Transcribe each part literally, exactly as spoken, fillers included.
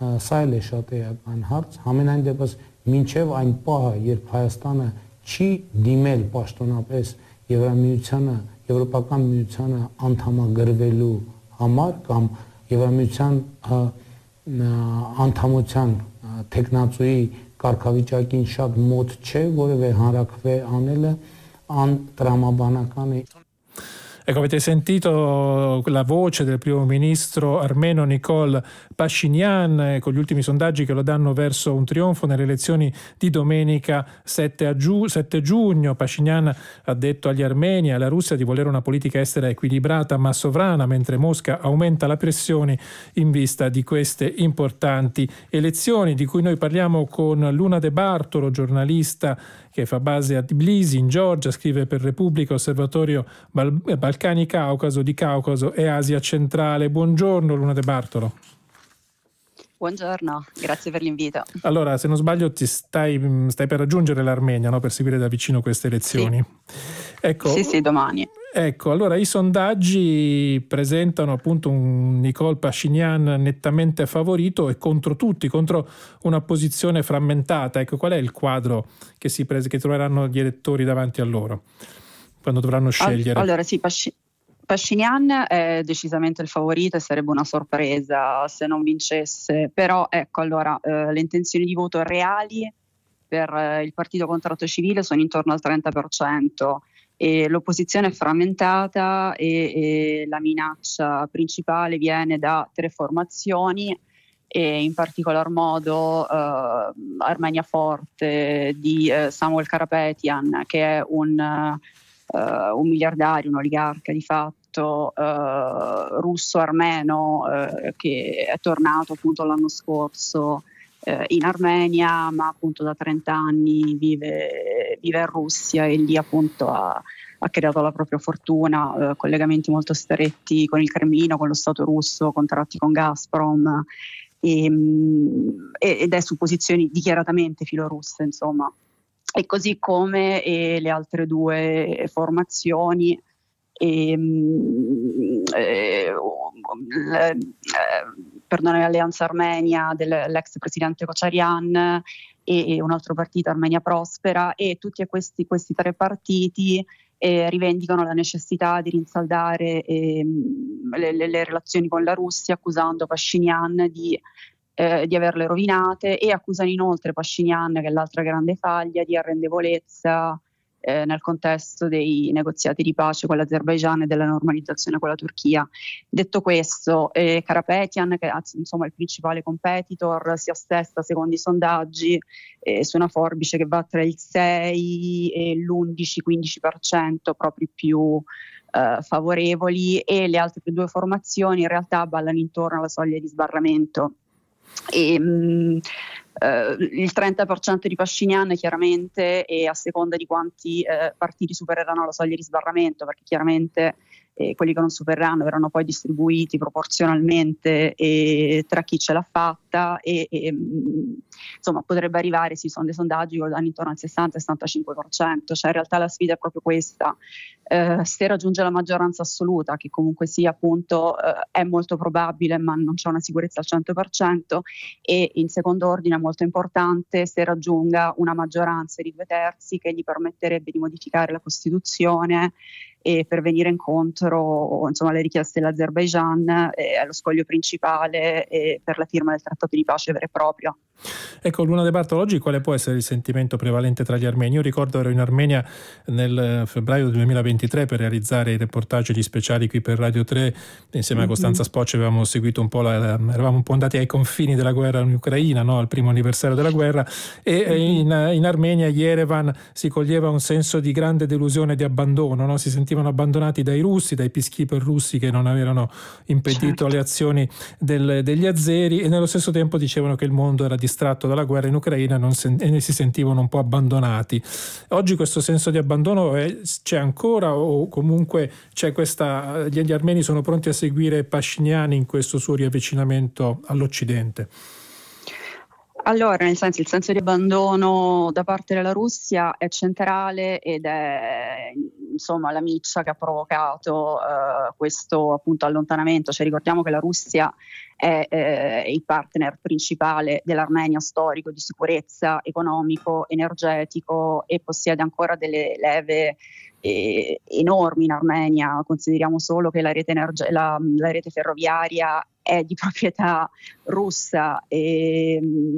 Սա էլ է շատ էական հարց, համենայն դեպս մինչև այն պահը, երբ Հայաստանը չի դիմել պաշտոնապես Եվրամիությանը, Եվրոպական միությանը անդամագրվելու համար կամ Եվրամիության անդամության տեխնացուի կարգավիճակին շատ մոտ չէ, որևէ հանրաքվե անելը անտրամաբանական է։ Ecco, avete sentito la voce del primo ministro armeno Nikol Pashinyan, con gli ultimi sondaggi che lo danno verso un trionfo nelle elezioni di domenica sette giugno. Pashinyan ha detto agli armeni e alla Russia di volere una politica estera equilibrata ma sovrana, mentre Mosca aumenta la pressione in vista di queste importanti elezioni, di cui noi parliamo con Luna De Bartolo, giornalista che fa base a Tbilisi in Georgia, scrive per Repubblica, Osservatorio Bal- Balcani Caucaso, di Caucaso e Asia centrale. Buongiorno Luna De Bartolo. Buongiorno, grazie per l'invito. Allora, se non sbaglio ti stai, stai per raggiungere l'Armenia, no? Per seguire da vicino queste elezioni. Sì, ecco, sì, sì, domani. Ecco, allora i sondaggi presentano appunto un Nikol Pashinyan nettamente favorito e contro tutti, contro una posizione frammentata. Ecco, qual è il quadro che, si pres- che troveranno gli elettori davanti a loro quando dovranno scegliere? Allora sì, Pashinyan Pashinyan è decisamente il favorito e sarebbe una sorpresa se non vincesse, però ecco allora eh, le intenzioni di voto reali per eh, il partito contratto civile sono intorno al trenta per cento e l'opposizione è frammentata e, e la minaccia principale viene da tre formazioni e in particolar modo eh, Armenia Forte di eh, Samuel Karapetyan, che è un Uh, un miliardario, un oligarca di fatto uh, russo-armeno uh, che è tornato appunto l'anno scorso uh, in Armenia, ma appunto da trenta anni vive, vive in Russia e lì appunto ha, ha creato la propria fortuna, uh, collegamenti molto stretti con il Cremlino, con lo Stato russo, contratti con Gazprom e, um, ed è su posizioni dichiaratamente filorusse, insomma. E così come e le altre due formazioni, e, eh, le, eh, perdone, l'Alleanza Armenia dell'ex presidente Kocharyan e, e un altro partito, Armenia Prospera, e tutti questi, questi tre partiti eh, rivendicano la necessità di rinsaldare eh, le, le, le relazioni con la Russia, accusando Pashinyan di Eh, di averle rovinate e accusano inoltre Pashinyan, che è l'altra grande faglia, di arrendevolezza eh, nel contesto dei negoziati di pace con l'Azerbaigian e della normalizzazione con la Turchia. Detto questo, eh, Karapetyan, che è insomma il principale competitor, si assesta secondo i sondaggi eh, su una forbice che va tra il sei e l'undici quindici per cento, proprio più eh, favorevoli, e le altre due formazioni in realtà ballano intorno alla soglia di sbarramento. E, mh, eh, il trenta per cento di Pashinyan chiaramente, e a seconda di quanti eh, partiti supereranno la soglia di sbarramento, perché chiaramente eh, quelli che non supereranno verranno poi distribuiti proporzionalmente e tra chi ce l'ha fatta e, e mh, insomma potrebbe arrivare, sì, sono dei sondaggi che danno intorno al sessanta sessantacinque per cento, cioè in realtà la sfida è proprio questa. Eh, se raggiunge la maggioranza assoluta, che comunque sia appunto eh, è molto probabile ma non c'è una sicurezza al cento per cento, e in secondo ordine molto importante se raggiunga una maggioranza di due terzi che gli permetterebbe di modificare la Costituzione e per venire incontro insomma alle richieste dell'Azerbaigian e allo scoglio principale e per la firma del trattato di pace vero e proprio. Ecco, Luna De Bartolo, oggi quale può essere il sentimento prevalente tra gli armeni? Io ricordo ero in Armenia nel febbraio duemilaventitré per realizzare i reportage gli speciali qui per Radio tre, insieme mm-hmm. a Costanza Spoccia avevamo seguito un po' la, eravamo un po' andati ai confini della guerra in Ucraina, no? Al primo anniversario della guerra, e mm-hmm. in, in Armenia, Yerevan, si coglieva un senso di grande delusione e di abbandono, no? Si sentivano abbandonati dai russi, dai peacekeeper russi che non avevano impedito certo. le azioni del, degli azeri, e nello stesso tempo dicevano che il mondo era distratto dalla guerra in Ucraina non sen- e ne si sentivano un po' abbandonati. Oggi questo senso di abbandono è, c'è ancora, o comunque c'è questa, gli, gli armeni sono pronti a seguire Pashinyan in questo suo riavvicinamento all'Occidente? Allora, nel senso, il senso di abbandono da parte della Russia è centrale ed è insomma la miccia che ha provocato uh, questo appunto allontanamento. Cioè, ricordiamo che la Russia è eh, il partner principale dell'Armenia storico, di sicurezza, economico, energetico, e possiede ancora delle leve eh, enormi in Armenia. Consideriamo solo che la rete, energe- la, la rete ferroviaria è di proprietà russa e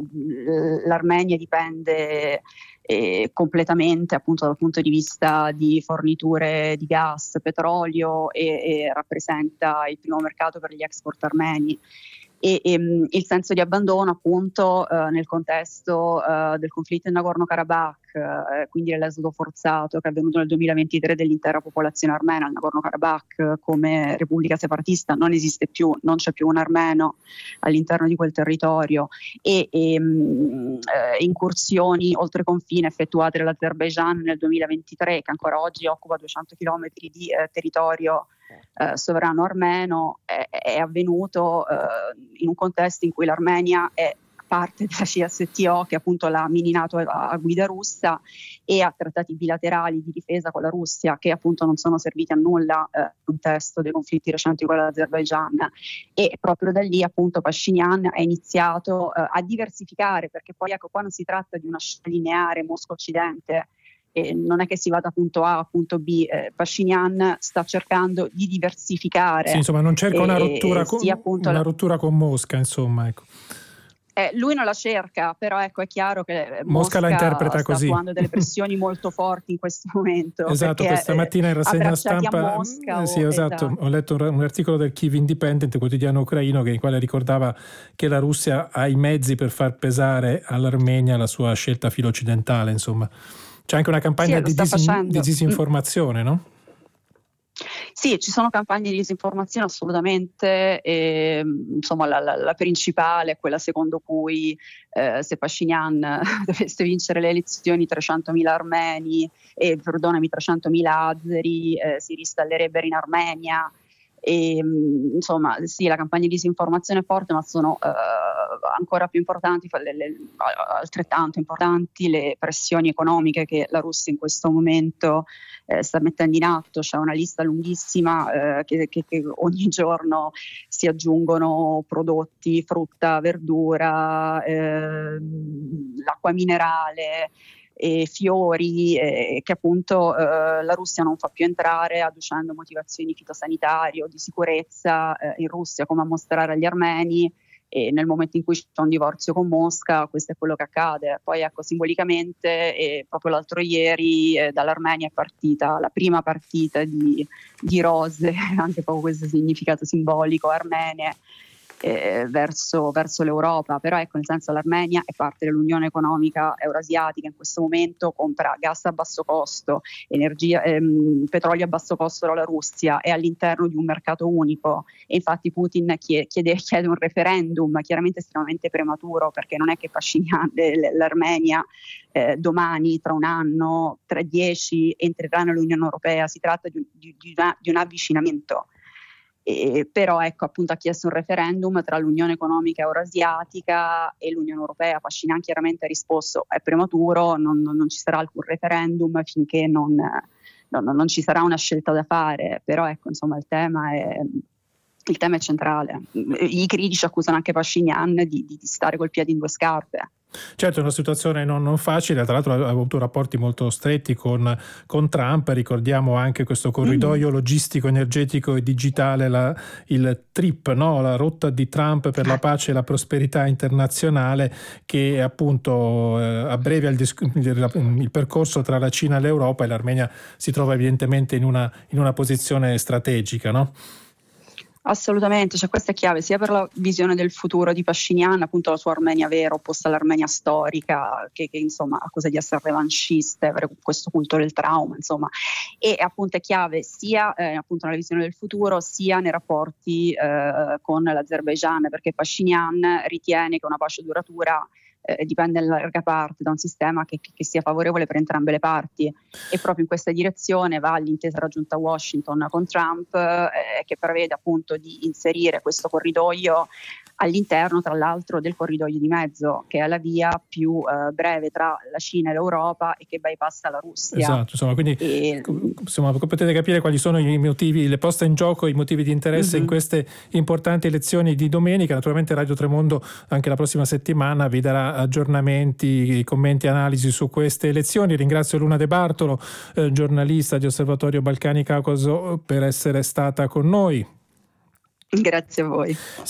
mh, l'Armenia dipende eh, completamente appunto dal punto di vista di forniture di gas, petrolio e, e rappresenta il primo mercato per gli export armeni. E, e mh, il senso di abbandono appunto eh, nel contesto eh, del conflitto in Nagorno-Karabakh, eh, quindi l'esodo forzato che è avvenuto nel duemilaventitré dell'intera popolazione armena. Il Nagorno-Karabakh come repubblica separatista non esiste più, non c'è più un armeno all'interno di quel territorio, e, e mh, eh, incursioni oltre confine effettuate dall'Azerbaigian nel duemilaventitré, che ancora oggi occupa duecento chilometri di eh, territorio Eh, sovrano armeno, è, è avvenuto eh, in un contesto in cui l'Armenia è parte della C S T O, che appunto l'ha mini NATO a, a guida russa, e ha trattati bilaterali di difesa con la Russia che appunto non sono serviti a nulla eh, nel contesto dei conflitti recenti con l'Azerbaigian. E proprio da lì appunto Pashinyan ha iniziato eh, a diversificare, perché poi ecco, qua non si tratta di una scelta lineare Mosca-Occidente. E non è che si va da punto A a punto B, eh, Pashinyan sta cercando di diversificare. Sì, insomma, non cerca una, eh, rottura, con, sì, appunto una la... rottura con Mosca, insomma, ecco. Eh, lui non la cerca, però ecco, è chiaro che Mosca, Mosca la interpreta sta così. attuando delle pressioni molto forti in questo momento. Esatto, questa mattina in rassegna stampa Mosca, eh, sì, o, esatto, esatto. ho letto un, un articolo del Kyiv Independent, quotidiano ucraino, che in quale ricordava che la Russia ha i mezzi per far pesare all'Armenia la sua scelta filo-occidentale, insomma. C'è anche una campagna sì, di, disin- di disinformazione, no? Sì, ci sono campagne di disinformazione assolutamente, e, insomma la, la, la principale è quella secondo cui eh, se Pashinyan dovesse vincere le elezioni trecentomila armeni e perdonami trecentomila azeri eh, si ristallerebbero in Armenia. E, insomma sì, la campagna di disinformazione è forte, ma sono eh, ancora più importanti, le, le, altrettanto importanti le pressioni economiche che la Russia in questo momento eh, sta mettendo in atto. C'è una lista lunghissima eh, che, che, che ogni giorno si aggiungono prodotti, frutta, verdura, eh, l'acqua minerale e fiori eh, che appunto eh, la Russia non fa più entrare, adducendo motivazioni fitosanitarie o di sicurezza eh, in Russia, come a mostrare agli armeni. E nel momento in cui c'è un divorzio con Mosca, questo è quello che accade. Poi ecco, simbolicamente eh, proprio l'altro ieri eh, dall'Armenia è partita la prima partita di, di rose, anche proprio questo significato simbolico, armene Eh, verso, verso l'Europa. Però ecco, nel senso, l'Armenia è parte dell'Unione Economica Eurasiatica, in questo momento compra gas a basso costo, energia, ehm, petrolio a basso costo dalla Russia, è all'interno di un mercato unico, e infatti Putin chiede, chiede, chiede un referendum, chiaramente estremamente prematuro, perché non è che Pashinyan, l'Armenia eh, domani, tra un anno, tra dieci entrerà nell'Unione Europea. Si tratta di, di, di, una, di un avvicinamento. Eh, però ecco, appunto ha chiesto un referendum tra l'Unione Economica Eurasiatica e l'Unione Europea. Pashinyan chiaramente ha risposto: è prematuro, non, non, non ci sarà alcun referendum finché non, non, non ci sarà una scelta da fare. Però ecco, insomma, il tema è, il tema è centrale. I critici accusano anche Pashinyan di, di, di stare col piede in due scarpe. Certo, è una situazione non, non facile, tra l'altro ha avuto rapporti molto stretti con, con Trump. Ricordiamo anche questo corridoio mm. logistico, energetico e digitale, la, il TRIP, no? La rotta di Trump per la pace e la prosperità internazionale, che appunto eh, abbrevia il, il, il percorso tra la Cina e l'Europa, e l'Armenia si trova evidentemente in una, in una posizione strategica, no? Assolutamente, cioè questa è chiave sia per la visione del futuro di Pashinyan, appunto la sua Armenia vera opposta all'Armenia storica, che, che insomma accusa di essere revanchista, avere questo culto del trauma, insomma, e appunto è chiave sia eh, appunto nella visione del futuro, sia nei rapporti eh, con l'Azerbaigian, perché Pashinyan ritiene che una pace duratura Eh, dipende in larga parte da un sistema che, che sia favorevole per entrambe le parti, e proprio in questa direzione va l'intesa raggiunta a Washington con Trump eh, che prevede appunto di inserire questo corridoio all'interno tra l'altro del corridoio di mezzo, che è la via più eh, breve tra la Cina e l'Europa e che bypassa la Russia. Esatto, insomma, quindi e, insomma, potete capire quali sono i motivi, le poste in gioco, i motivi di interesse uh-huh. in queste importanti elezioni di domenica. Naturalmente Radio Tremondo anche la prossima settimana vi darà aggiornamenti, commenti, analisi su queste elezioni. Ringrazio Luna De Bartolo, eh, giornalista di Osservatorio Balcani Caucaso, per essere stata con noi. Grazie a voi.